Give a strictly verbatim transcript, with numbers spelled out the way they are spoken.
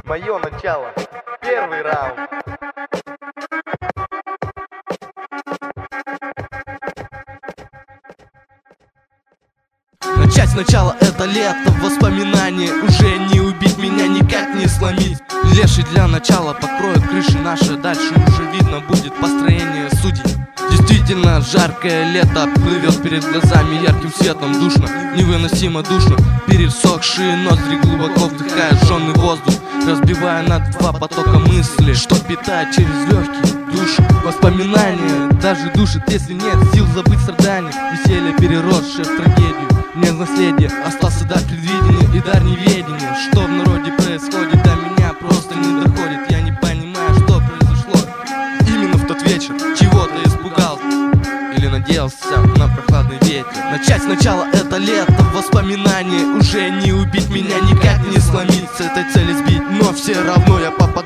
Мое начало. Первый раунд. Начать сначала это лето, воспоминания. Уже не убить меня, никак не сломить. Леший для начала покроет крыши наши. Дальше уже видно будет построение судей. Действительно жаркое лето плывет перед глазами ярким светом. Душно, невыносимо душно. Пересохшие ноздри глубоко вдыхая жженый воздух, разбивая на два потока мысли, что питает через легкие душу. Воспоминания даже душит, если нет сил забыть страдания. Веселье, переросшее в трагедию, не наследие, остался дар предвидения и дар неведения. Что в народе происходит, до меня просто не доходит. Я не понимаю, что произошло именно в тот вечер. Чего-то испугался или надеялся на прохладный ветер. Начать сначала это лето, воспоминания. Уже не убить меня, никак не сломить. С этой цели сбить, но все равно я попал